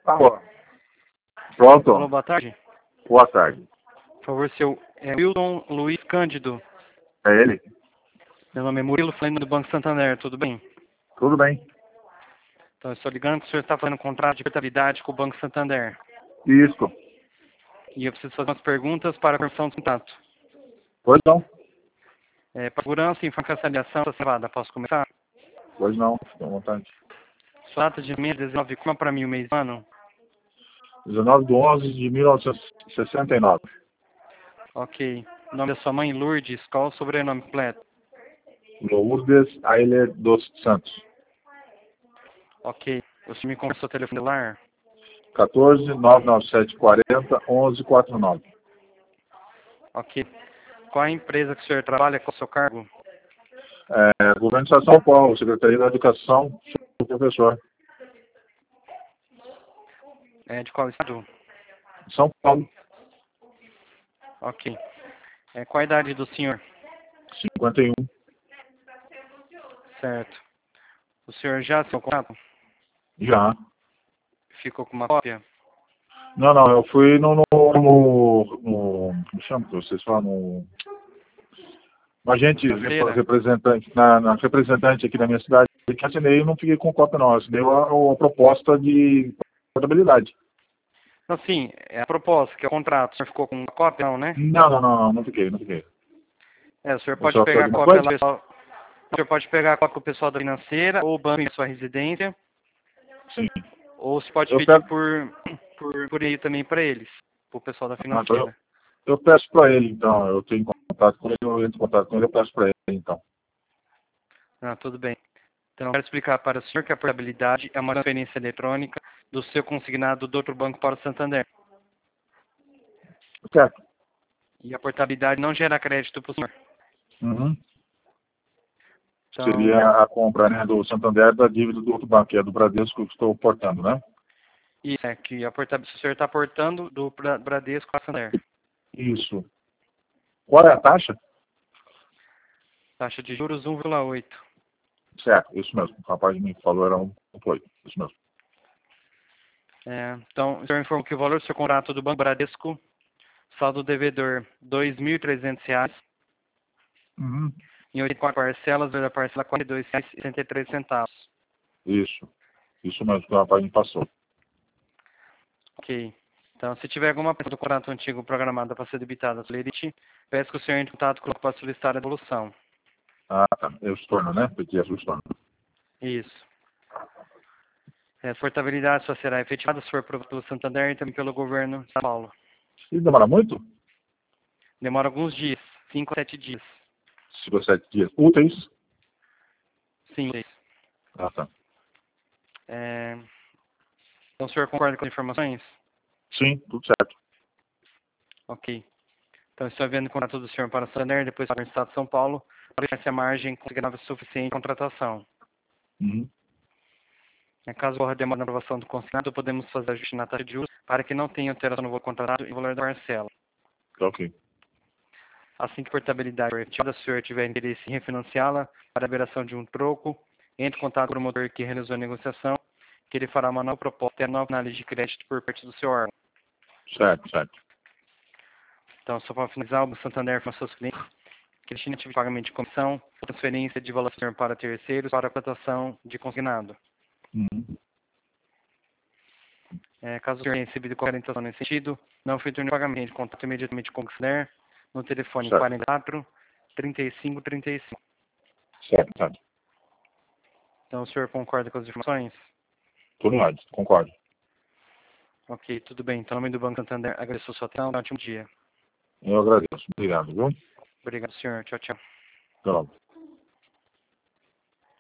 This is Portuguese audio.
Tá bom. Pronto. Alô, boa tarde. Boa tarde. Por favor, seu Wilton Luiz Cândido. É ele? Meu nome é Murilo, falando do Banco Santander, tudo bem? Tudo bem. Então, eu estou ligando que o senhor está fazendo um contrato de portabilidade com o Banco Santander. Isso. E eu preciso fazer umas perguntas para a confirmação do contrato. Pois não. Para segurança e infracancelação está salvada. Posso começar? Pois não. Fique à vontade. Sua data de mês 19, como para mim o mês do ano? 19/11/1969. Ok. O nome da sua mãe, Lourdes, qual o sobrenome completo? Lourdes Ailer dos Santos. Ok. O senhor me confirma seu telefone celular? 14 99740 1149. Ok. Qual a empresa que o senhor trabalha? Qual é o seu cargo? Governo de São Paulo, Secretaria da Educação, sou professor. De qual estado? São Paulo, Ok. Qual a idade do senhor? 51. Certo. O senhor já assinou o contrato? Já. Ficou com uma cópia? Não, eu fui como chama que vocês falam? No agente Na feira? representante, na representante aqui da minha cidade, que assinei e não fiquei com cópia não, assinei a proposta de portabilidade. Não, sim, é a proposta, que é o contrato. O senhor ficou com uma cópia, não, né? Não fiquei. O senhor Você pode vai pegar pedir a alguma cópia coisa? lá, pessoal. O senhor pode pegar a cópia com o pessoal da financeira, ou o banco em sua residência, Sim. ou você pode Eu pedir pego, por aí também para eles, para o pessoal da então financeira. eu peço para ele, então, eu tenho contato com ele, eu entro em contato com ele, eu peço para ele, então. Ah, tudo bem. Então, eu quero explicar para o senhor que a portabilidade é uma transferência eletrônica do seu consignado do outro banco para o Santander. Certo. E a portabilidade não gera crédito para o senhor. Uhum. Então, Seria a compra, né, do Santander da dívida do outro banco, que é do Bradesco que estou portando, né? isso é que a portabilidade, o senhor está portando do Bradesco para o Santander. Isso. Qual é a taxa? Taxa de juros 1,8. Certo, isso mesmo. O rapaz me falou, era um foi. Isso mesmo. Então, o senhor informou que o valor do seu contrato do Banco Bradesco, saldo devedor R$ 2.300, Uhum. em 84 parcelas, da parcela R$ 42,63. Isso mesmo que o rapaz me passou. Ok. Então, se tiver alguma peça do contrato antigo programada para ser debitada pela Elite, peço que o senhor entre em contato conosco para solicitar a devolução. Ah, tá. Eu estorno, né? Pedir a estorno. Isso. A portabilidade só será efetivada se for aprovada pelo Santander e também pelo governo de São Paulo. E demora muito? Demora alguns dias, 5 a 7 dias. 5 a 7 dias úteis? Sim. Ah, tá. Então, o senhor concorda com as informações? Sim, tudo certo. Ok. Então, estou vendo o contrato do senhor para o Santander, depois para o Estado de São Paulo, para ver se a margem considerável suficiente de contratação. Uhum. Caso ocorra demora na aprovação do consignado, podemos fazer ajuste na taxa de juros para que não tenha alteração no valor contratado e valor da parcela. Ok. Assim que a portabilidade for efetivada, se o senhor tiver interesse em refinanciá-la para a liberação de um troco, entre em contato com o promotor que realizou a negociação, que ele fará uma nova proposta e a nova análise de crédito por parte do seu órgão. Certo. Então, só para finalizar, o Santander informa seus clientes que destina ativo de pagamento de comissão, transferência de valor para terceiros para a cotação de consignado. Uhum. Caso o senhor tenha recebido qualquer orientação nesse sentido, não efetue o pagamento de contato imediatamente com o Santander no telefone Certo. 44 35 35. Certo. Então, o senhor concorda com as informações? Tudo mais, concordo. Ok, tudo bem. Então, em nome do Banco Santander, agradeço a sua atenção. Um ótimo dia. Eu agradeço. Obrigado, viu? Obrigado, senhor. Tchau, tchau. Até logo.